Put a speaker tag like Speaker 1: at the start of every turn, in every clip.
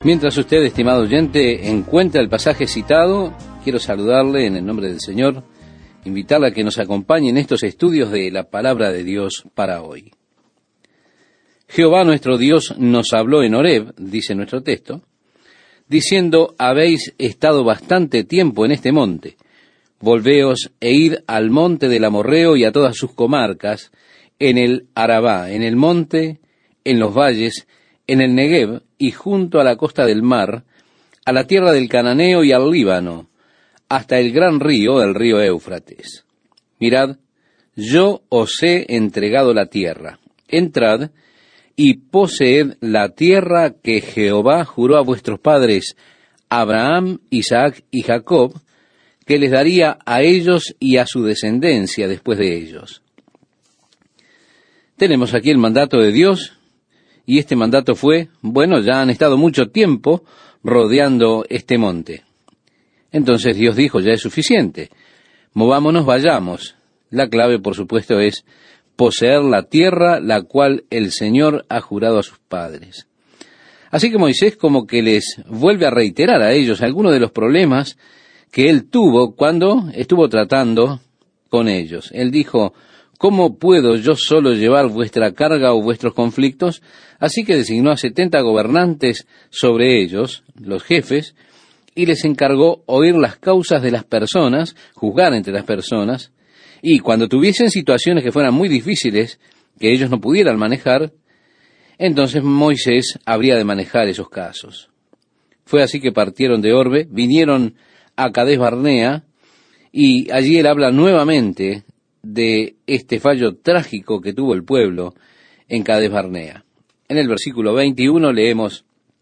Speaker 1: Mientras usted, estimado oyente, encuentra el pasaje citado, quiero saludarle en el nombre del Señor, invitarle a que nos acompañe en estos estudios de la palabra de Dios para hoy. Jehová nuestro Dios nos habló en Horeb, dice nuestro texto, diciendo: habéis estado bastante tiempo en este monte, volveos e id al monte del Amorreo y a todas sus comarcas, en el Arabá, en el monte, en los valles, en el Negev y junto a la costa del mar, a la tierra del Cananeo y al Líbano, hasta el gran río, el río Éufrates. Mirad, yo os he entregado la tierra. Entrad y poseed la tierra que Jehová juró a vuestros padres, Abraham, Isaac y Jacob, que les daría a ellos y a su descendencia después de ellos. Tenemos aquí el mandato de Dios, y este mandato fue, ya han estado mucho tiempo rodeando este monte. Entonces Dios dijo, ya es suficiente, movámonos, vayamos. La clave, por supuesto, es poseer la tierra, la cual el Señor ha jurado a sus padres. Así que Moisés como que les vuelve a reiterar a ellos algunos de los problemas que él tuvo cuando estuvo tratando con ellos. Él dijo: ¿cómo puedo yo solo llevar vuestra carga o vuestros conflictos? Así que designó a 70 gobernantes sobre ellos, los jefes, y les encargó oír las causas de las personas, juzgar entre las personas, y cuando tuviesen situaciones que fueran muy difíciles, que ellos no pudieran manejar, entonces Moisés habría de manejar esos casos. Fue así que partieron de Orbe, vinieron a Cades Barnea, y allí él habla nuevamente de este fallo trágico que tuvo el pueblo en Cades Barnea. En el versículo 21 leemos: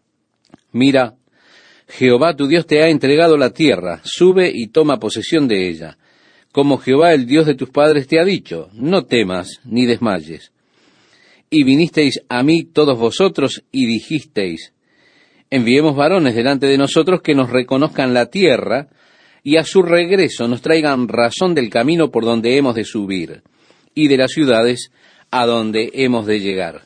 Speaker 1: mira, Jehová tu Dios te ha entregado la tierra, sube y toma posesión de ella, como Jehová el Dios de tus padres te ha dicho, no temas ni desmayes. Y vinisteis a mí todos vosotros y dijisteis: enviemos varones delante de nosotros que nos reconozcan la tierra, y a su regreso nos traigan razón del camino por donde hemos de subir, y de las ciudades a donde hemos de llegar.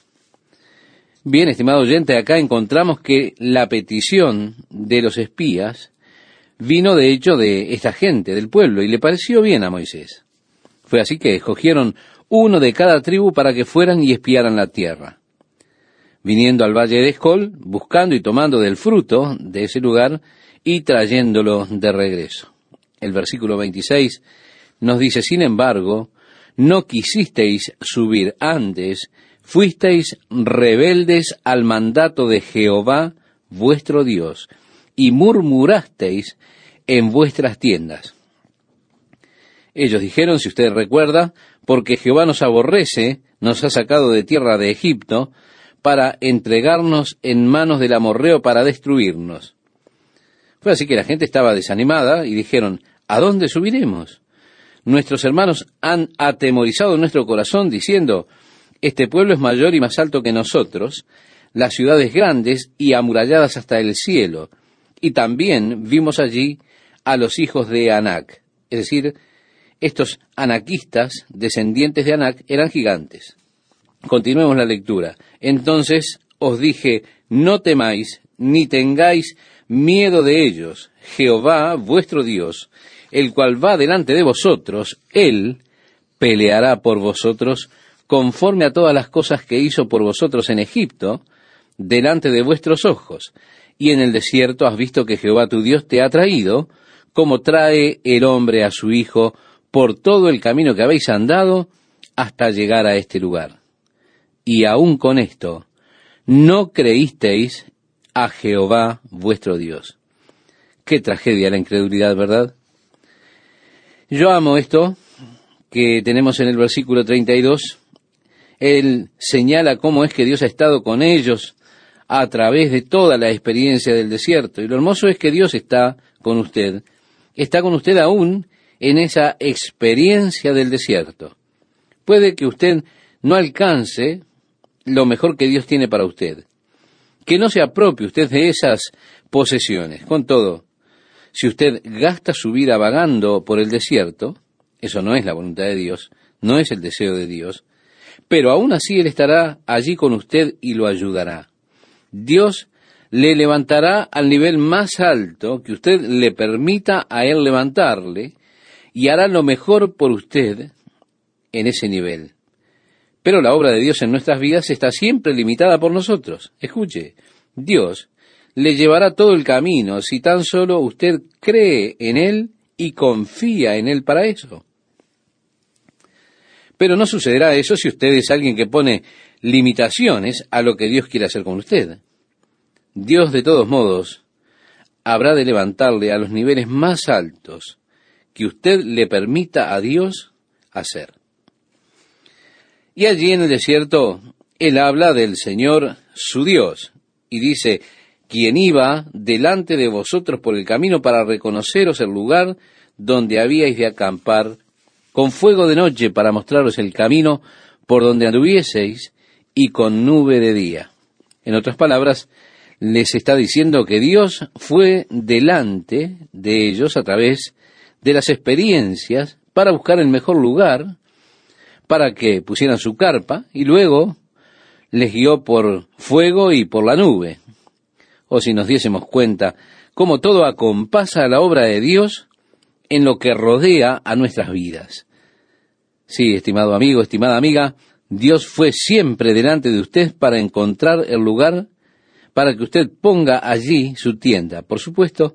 Speaker 1: Bien, estimado oyente, acá encontramos que la petición de los espías vino de hecho de esta gente, del pueblo, y le pareció bien a Moisés. Fue así que escogieron uno de cada tribu para que fueran y espiaran la tierra. Viniendo al valle de Escol, buscando y tomando del fruto de ese lugar, y trayéndolo de regreso. El versículo 26 nos dice: sin embargo, no quisisteis subir antes, fuisteis rebeldes al mandato de Jehová vuestro Dios, y murmurasteis en vuestras tiendas. Ellos dijeron, si usted recuerda, porque Jehová nos aborrece, nos ha sacado de tierra de Egipto, para entregarnos en manos del amorreo para destruirnos. Fue así que la gente estaba desanimada y dijeron: ¿a dónde subiremos? Nuestros hermanos han atemorizado nuestro corazón diciendo: este pueblo es mayor y más alto que nosotros, las ciudades grandes y amuralladas hasta el cielo. Y también vimos allí a los hijos de Anac, es decir, estos anaquistas, descendientes de Anac, eran gigantes. Continuemos la lectura. Entonces os dije: no temáis, ni tengáis miedo de ellos. Jehová, vuestro Dios, el cual va delante de vosotros, Él peleará por vosotros, conforme a todas las cosas que hizo por vosotros en Egipto, delante de vuestros ojos. Y en el desierto has visto que Jehová tu Dios te ha traído, como trae el hombre a su hijo, por todo el camino que habéis andado, hasta llegar a este lugar. Y aun con esto, no creísteis a Jehová vuestro Dios. Qué tragedia la incredulidad, ¿verdad? Yo amo esto que tenemos en el versículo 32. Él señala cómo es que Dios ha estado con ellos a través de toda la experiencia del desierto. Y lo hermoso es que Dios está con usted aún en esa experiencia del desierto. Puede que usted no alcance lo mejor que Dios tiene para usted, que no se apropie usted de esas posesiones. Con todo, si usted gasta su vida vagando por el desierto, eso no es la voluntad de Dios, no es el deseo de Dios, pero aún así Él estará allí con usted y lo ayudará. Dios le levantará al nivel más alto que usted le permita a Él levantarle, y hará lo mejor por usted en ese nivel. Pero la obra de Dios en nuestras vidas está siempre limitada por nosotros. Escuche, Dios le llevará todo el camino si tan solo usted cree en Él y confía en Él para eso. Pero no sucederá eso si usted es alguien que pone limitaciones a lo que Dios quiere hacer con usted. Dios, de todos modos, habrá de levantarle a los niveles más altos que usted le permita a Dios hacer. Y allí en el desierto, Él habla del Señor su Dios, y dice, quien iba delante de vosotros por el camino para reconoceros el lugar donde habíais de acampar, con fuego de noche para mostraros el camino por donde anduvieseis, y con nube de día. En otras palabras, les está diciendo que Dios fue delante de ellos a través de las experiencias para buscar el mejor lugar, para que pusieran su carpa, y luego les guió por fuego y por la nube. O si nos diésemos cuenta cómo todo acompasa a la obra de Dios en lo que rodea a nuestras vidas. Sí, estimado amigo, estimada amiga, Dios fue siempre delante de usted para encontrar el lugar para que usted ponga allí su tienda. Por supuesto,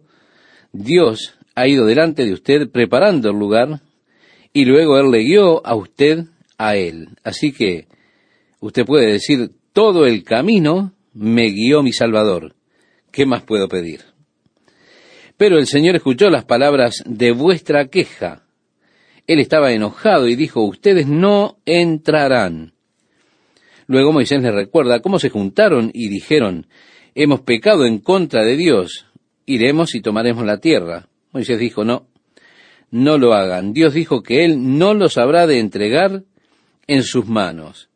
Speaker 1: Dios ha ido delante de usted preparando el lugar y luego Él le guió a usted a Él. Así que usted puede decir, todo el camino me guió mi Salvador. ¿Qué más puedo pedir? Pero el Señor escuchó las palabras de vuestra queja. Él estaba enojado y dijo, ustedes no entrarán. Luego Moisés les recuerda cómo se juntaron y dijeron, hemos pecado en contra de Dios, iremos y tomaremos la tierra. Moisés dijo, no lo hagan. Dios dijo que Él no los habrá de entregar en sus manos.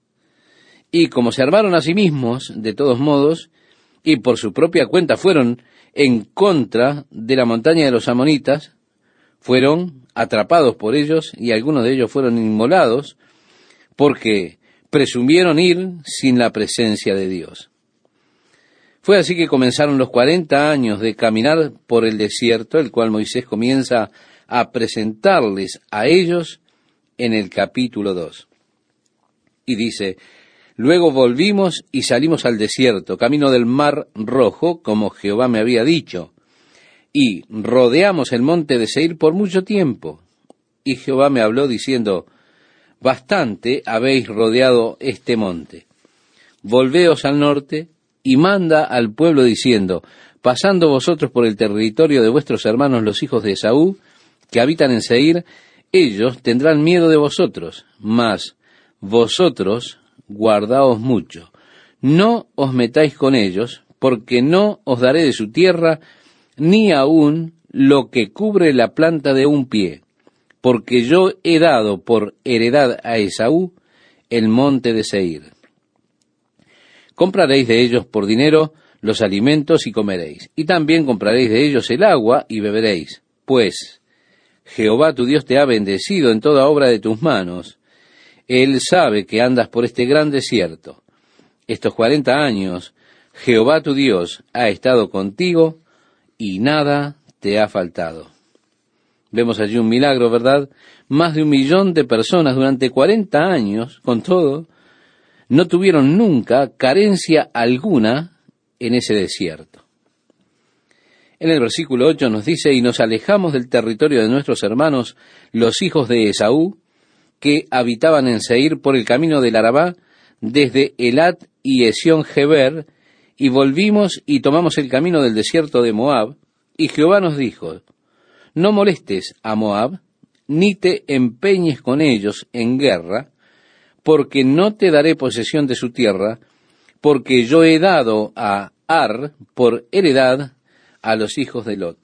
Speaker 1: Y como se armaron a sí mismos, de todos modos, y por su propia cuenta fueron en contra de la montaña de los amonitas, fueron atrapados por ellos y algunos de ellos fueron inmolados porque presumieron ir sin la presencia de Dios. Fue así que comenzaron los 40 años de caminar por el desierto, el cual Moisés comienza a presentarles a ellos en el capítulo 2. Y dice, luego volvimos y salimos al desierto, camino del Mar Rojo, como Jehová me había dicho, y rodeamos el monte de Seir por mucho tiempo. Y Jehová me habló diciendo, bastante habéis rodeado este monte. Volveos al norte y manda al pueblo diciendo, pasando vosotros por el territorio de vuestros hermanos los hijos de Esaú, que habitan en Seir, ellos tendrán miedo de vosotros, mas vosotros guardaos mucho. No os metáis con ellos, porque no os daré de su tierra, ni aun lo que cubre la planta de un pie, porque yo he dado por heredad a Esaú el monte de Seir. Compraréis de ellos por dinero los alimentos y comeréis, y también compraréis de ellos el agua y beberéis, pues Jehová tu Dios te ha bendecido en toda obra de tus manos. Él sabe que andas por este gran desierto. Estos 40 años Jehová tu Dios ha estado contigo y nada te ha faltado. Vemos allí un milagro, ¿verdad? Más de 1 millón de personas durante 40 años, con todo, no tuvieron nunca carencia alguna en ese desierto. En el versículo 8 nos dice, y nos alejamos del territorio de nuestros hermanos, los hijos de Esaú, que habitaban en Seir por el camino del Arabá, desde Elat y Esión-Geber, y volvimos y tomamos el camino del desierto de Moab, y Jehová nos dijo, no molestes a Moab, ni te empeñes con ellos en guerra, porque no te daré posesión de su tierra, porque yo he dado a Ar por heredad a los hijos de Lot.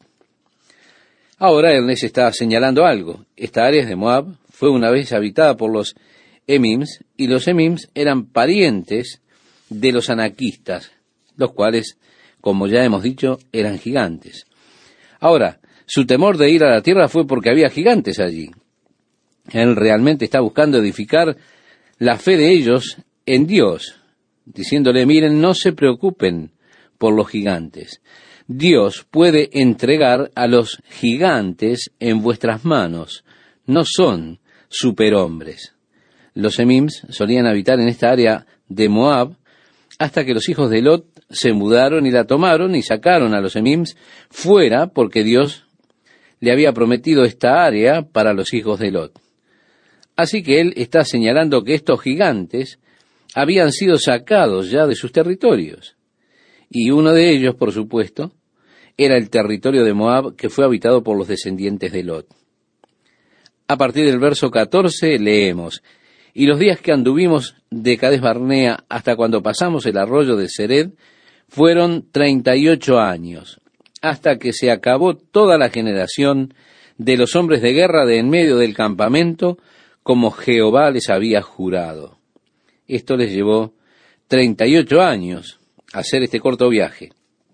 Speaker 1: Ahora él les está señalando algo. Esta área de Moab fue una vez habitada por los Emims, y los Emims eran parientes de los anaquistas, los cuales, como ya hemos dicho, eran gigantes. Ahora, su temor de ir a la tierra fue porque había gigantes allí. Él realmente está buscando edificar la fe de ellos en Dios, diciéndole, miren, no se preocupen por los gigantes. Dios puede entregar a los gigantes en vuestras manos. No son superhombres. Los Emims solían habitar en esta área de Moab hasta que los hijos de Lot se mudaron y la tomaron y sacaron a los Emims fuera porque Dios le había prometido esta área para los hijos de Lot. Así que él está señalando que estos gigantes habían sido sacados ya de sus territorios. Y uno de ellos, por supuesto, era el territorio de Moab, que fue habitado por los descendientes de Lot. A partir del verso 14 leemos: y los días que anduvimos de Cades Barnea hasta cuando pasamos el arroyo de Sered fueron 38 años, hasta que se acabó toda la generación de los hombres de guerra de en medio del campamento, como Jehová les había jurado. Esto les llevó 38 años hacer este corto viaje.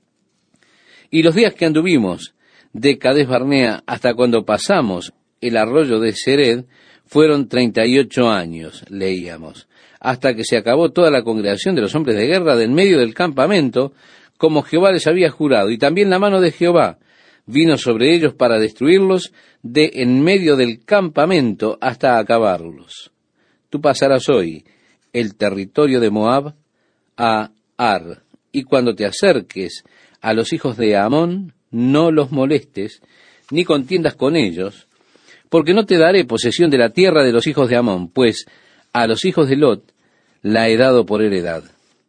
Speaker 1: Y los días que anduvimos de Cades Barnea hasta cuando pasamos el arroyo de Sered fueron 38 años, leíamos, hasta que se acabó toda la congregación de los hombres de guerra de en medio del campamento, como Jehová les había jurado. Y también la mano de Jehová vino sobre ellos para destruirlos de en medio del campamento hasta acabarlos. Tú pasarás hoy el territorio de Moab a Ar, y cuando te acerques a los hijos de Amón, no los molestes, ni contiendas con ellos, porque no te daré posesión de la tierra de los hijos de Amón, pues a los hijos de Lot la he dado por heredad.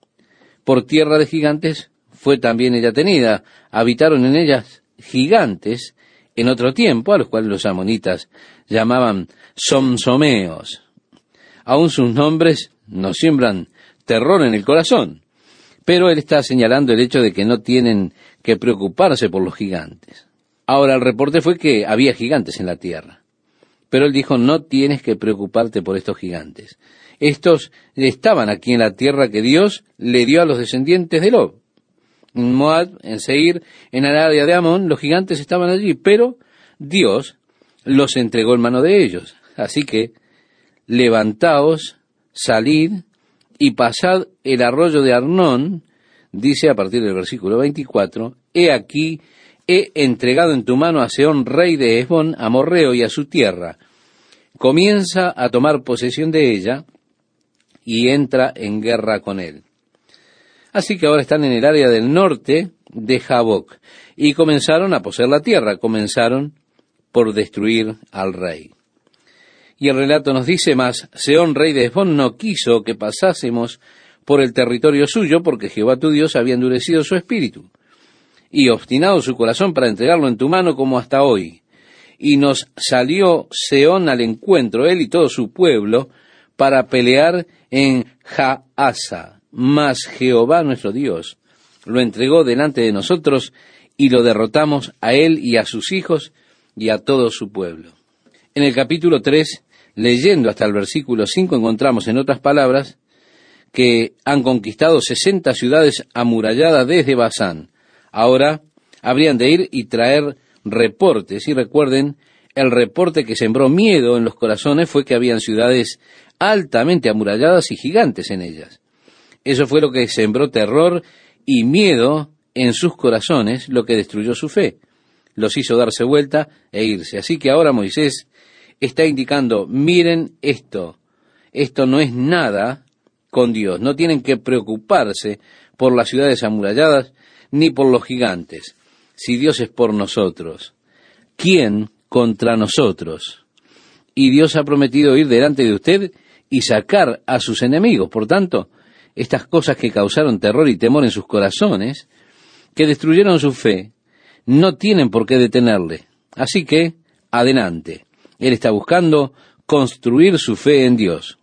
Speaker 1: Por tierra de gigantes fue también ella tenida, habitaron en ellas gigantes en otro tiempo, a los cuales los amonitas llamaban somsomeos. Aún sus nombres nos siembran terror en el corazón, pero él está señalando el hecho de que no tienen que preocuparse por los gigantes. Ahora, el reporte fue que había gigantes en la tierra, pero él dijo: no tienes que preocuparte por estos gigantes. Estos estaban aquí en la tierra que Dios le dio a los descendientes de Lot. En Moab, en Seir, en el área de Amón, los gigantes estaban allí, pero Dios los entregó en mano de ellos. Así que levantaos, salid y pasad el arroyo de Arnón, dice a partir del versículo 24, he aquí, he entregado en tu mano a Sehón, rey de Hesbón, amorreo, y a su tierra. Comienza a tomar posesión de ella y entra en guerra con él. Así que ahora están en el área del norte de Jaboc y comenzaron a poseer la tierra, comenzaron por destruir al rey. Y el relato nos dice más: Sehón, rey de Hesbón, no quiso que pasásemos por el territorio suyo, porque Jehová tu Dios había endurecido su espíritu y obstinado su corazón para entregarlo en tu mano como hasta hoy. Y nos salió Sehón al encuentro, él y todo su pueblo, para pelear en Jaasa. Mas Jehová nuestro Dios lo entregó delante de nosotros y lo derrotamos a él y a sus hijos y a todo su pueblo. En el capítulo 3, leyendo hasta el versículo 5, encontramos en otras palabras que han conquistado 60 ciudades amuralladas desde Basán. Ahora habrían de ir y traer reportes. Y recuerden, el reporte que sembró miedo en los corazones fue que habían ciudades altamente amuralladas y gigantes en ellas. Eso fue lo que sembró terror y miedo en sus corazones, lo que destruyó su fe. Los hizo darse vuelta e irse. Así que ahora Moisés está indicando: miren esto no es nada con Dios. No tienen que preocuparse por las ciudades amuralladas ni por los gigantes. Si Dios es por nosotros, ¿quién contra nosotros? Y Dios ha prometido ir delante de usted y sacar a sus enemigos. Por tanto, estas cosas que causaron terror y temor en sus corazones, que destruyeron su fe, no tienen por qué detenerle. Así que, adelante. Él está buscando construir su fe en Dios.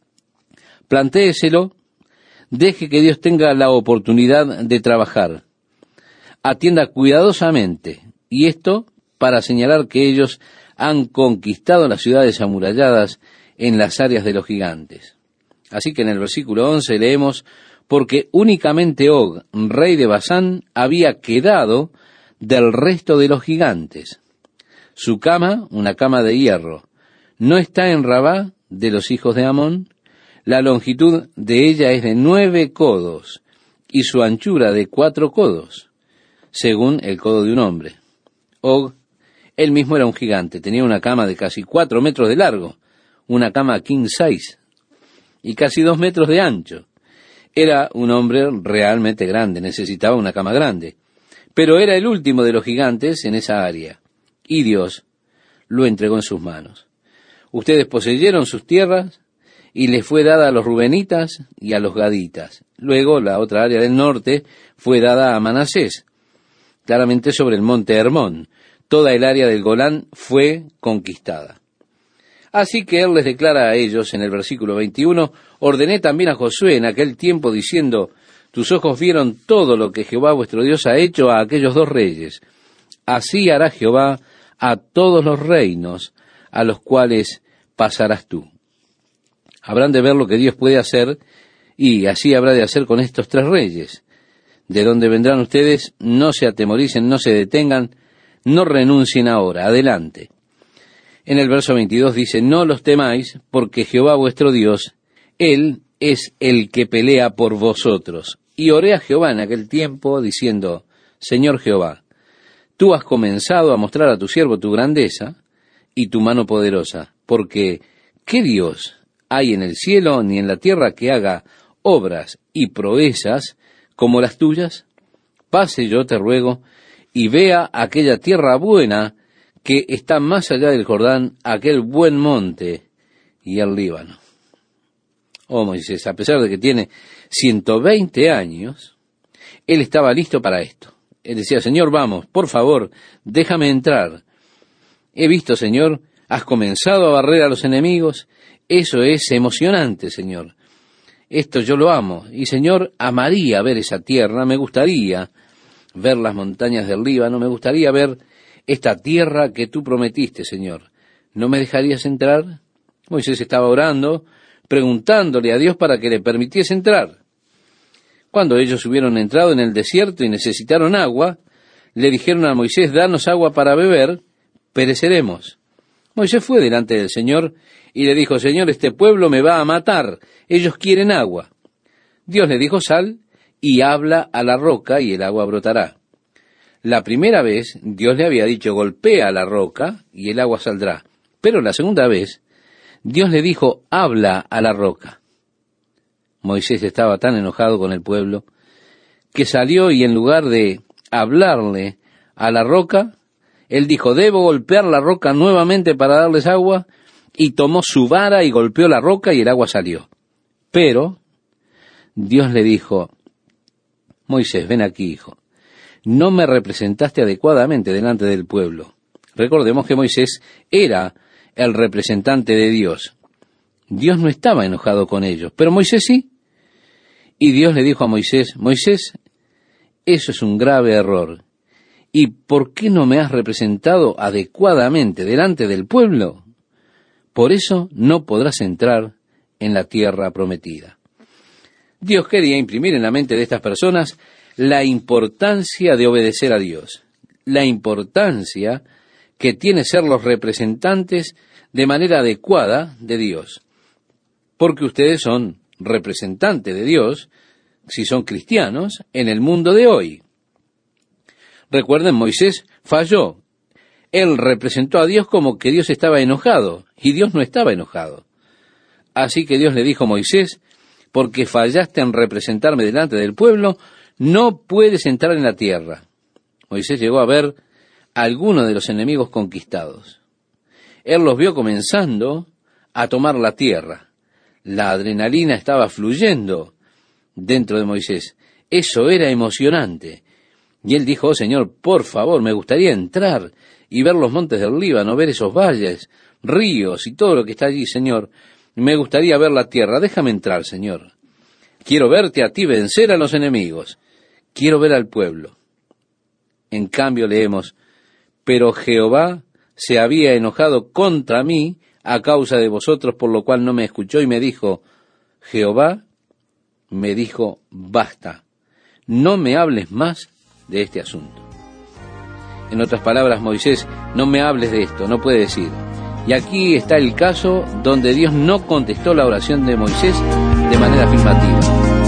Speaker 1: Plantéeselo, deje que Dios tenga la oportunidad de trabajar. Atienda cuidadosamente, y esto para señalar que ellos han conquistado las ciudades amuralladas en las áreas de los gigantes. Así que en el versículo 11 leemos: porque únicamente Og, rey de Basán, había quedado del resto de los gigantes. Su cama, una cama de hierro, no está en Rabá de los hijos de Amón. La longitud de ella es de 9 codos, y su anchura de 4 codos, según el codo de un hombre. Og, él mismo era un gigante, tenía una cama de casi 4 metros de largo, una cama king size, y casi 2 metros de ancho. Era un hombre realmente grande, necesitaba una cama grande, pero era el último de los gigantes en esa área, y Dios lo entregó en sus manos. Ustedes poseyeron sus tierras, y les fue dada a los rubenitas y a los gaditas. Luego la otra área del norte fue dada a Manasés, claramente sobre el monte Hermón. Toda el área del Golán fue conquistada. Así que él les declara a ellos en el versículo 21, ordené también a Josué en aquel tiempo diciendo, tus ojos vieron todo lo que Jehová vuestro Dios ha hecho a aquellos 2 reyes. Así hará Jehová a todos los reinos a los cuales pasarás tú. Habrán de ver lo que Dios puede hacer, y así habrá de hacer con estos 3 reyes. De donde vendrán ustedes, no se atemoricen, no se detengan, no renuncien ahora, adelante. En el verso 22 dice, no los temáis, porque Jehová vuestro Dios, Él es el que pelea por vosotros. Y oré a Jehová en aquel tiempo, diciendo, Señor Jehová, tú has comenzado a mostrar a tu siervo tu grandeza y tu mano poderosa, porque ¿qué Dios hay en el cielo ni en la tierra que haga obras y proezas como las tuyas? Pase yo, te ruego, y vea aquella tierra buena que está más allá del Jordán, aquel buen monte y el Líbano. Oh Moisés, a pesar de que tiene 120 años, él estaba listo para esto. Él decía, Señor, vamos, por favor, déjame entrar. He visto, Señor, has comenzado a barrer a los enemigos. Eso es emocionante, Señor. Esto yo lo amo. Y, Señor, amaría ver esa tierra. Me gustaría ver las montañas del Líbano. Me gustaría ver esta tierra que tú prometiste, Señor. ¿No me dejarías entrar? Moisés estaba orando, preguntándole a Dios para que le permitiese entrar. Cuando ellos hubieron entrado en el desierto y necesitaron agua, le dijeron a Moisés, danos agua para beber, pereceremos. Moisés fue delante del Señor y le dijo, Señor, este pueblo me va a matar, ellos quieren agua. Dios le dijo, sal y habla a la roca y el agua brotará. La primera vez Dios le había dicho, golpea la roca y el agua saldrá. Pero la segunda vez Dios le dijo, habla a la roca. Moisés estaba tan enojado con el pueblo que salió y en lugar de hablarle a la roca, él dijo, debo golpear la roca nuevamente para darles agua, y tomó su vara y golpeó la roca y el agua salió. Pero Dios le dijo, Moisés, ven aquí, hijo, no me representaste adecuadamente delante del pueblo. Recordemos que Moisés era el representante de Dios. Dios no estaba enojado con ellos, pero Moisés sí. Y Dios le dijo a Moisés, Moisés, eso es un grave error. ¿Y por qué no me has representado adecuadamente delante del pueblo? Por eso no podrás entrar en la tierra prometida. Dios quería imprimir en la mente de estas personas la importancia de obedecer a Dios, la importancia que tiene ser los representantes de manera adecuada de Dios, porque ustedes son representantes de Dios, si son cristianos, en el mundo de hoy. Recuerden, Moisés falló. Él representó a Dios como que Dios estaba enojado, y Dios no estaba enojado. Así que Dios le dijo a Moisés, porque fallaste en representarme delante del pueblo, no puedes entrar en la tierra. Moisés llegó a ver a algunos de los enemigos conquistados. Él los vio comenzando a tomar la tierra. La adrenalina estaba fluyendo dentro de Moisés. Eso era emocionante. Y él dijo, oh Señor, por favor, me gustaría entrar y ver los montes del Líbano, ver esos valles, ríos y todo lo que está allí, Señor. Me gustaría ver la tierra. Déjame entrar, Señor. Quiero verte a ti vencer a los enemigos. Quiero ver al pueblo. En cambio leemos, pero Jehová se había enojado contra mí a causa de vosotros, por lo cual no me escuchó y me dijo, Jehová me dijo, basta, no me hables más de este asunto. En otras palabras, Moisés, no me hables de esto, no puede decir. Y aquí está el caso donde Dios no contestó la oración de Moisés de manera afirmativa.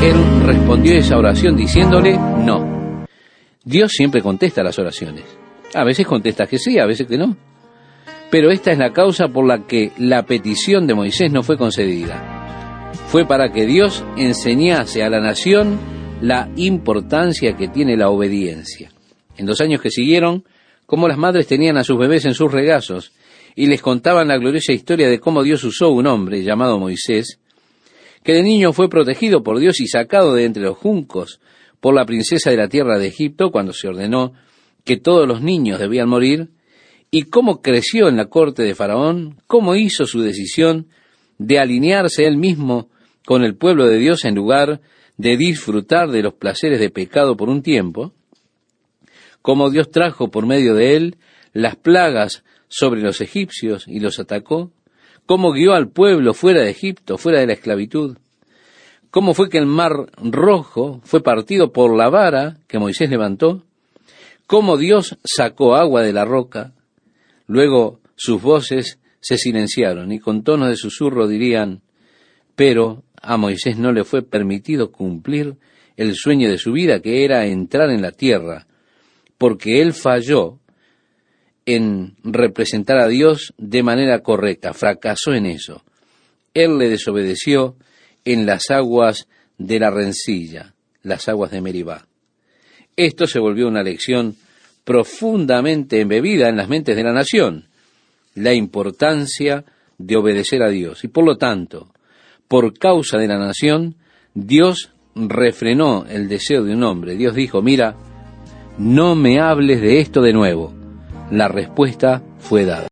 Speaker 1: él respondió esa oración diciéndole no. Dios siempre contesta las oraciones. A veces contesta que sí, a veces que no. Pero esta es la causa por la que la petición de Moisés no fue concedida. Fue para que Dios enseñase a la nación la importancia que tiene la obediencia. En los años que siguieron, cómo las madres tenían a sus bebés en sus regazos y les contaban la gloriosa historia de cómo Dios usó un hombre llamado Moisés, que de niño fue protegido por Dios y sacado de entre los juncos por la princesa de la tierra de Egipto cuando se ordenó que todos los niños debían morir, y cómo creció en la corte de Faraón, cómo hizo su decisión de alinearse él mismo con el pueblo de Dios en lugar de disfrutar de los placeres de pecado por un tiempo, cómo Dios trajo por medio de él las plagas sobre los egipcios y los atacó, cómo guió al pueblo fuera de Egipto, fuera de la esclavitud, cómo fue que el mar rojo fue partido por la vara que Moisés levantó, cómo Dios sacó agua de la roca. Luego sus voces se silenciaron y con tonos de susurro dirían, pero a Moisés no le fue permitido cumplir el sueño de su vida, que era entrar en la tierra, porque él falló en representar a Dios de manera correcta, fracasó en eso. Él le desobedeció en las aguas de la rencilla, las aguas de Meribá. Esto se volvió una lección profundamente embebida en las mentes de la nación, la importancia de obedecer a Dios. Y por lo tanto, por causa de la nación, Dios refrenó el deseo de un hombre. Dios dijo, mira, no me hables de esto de nuevo. La respuesta fue dada.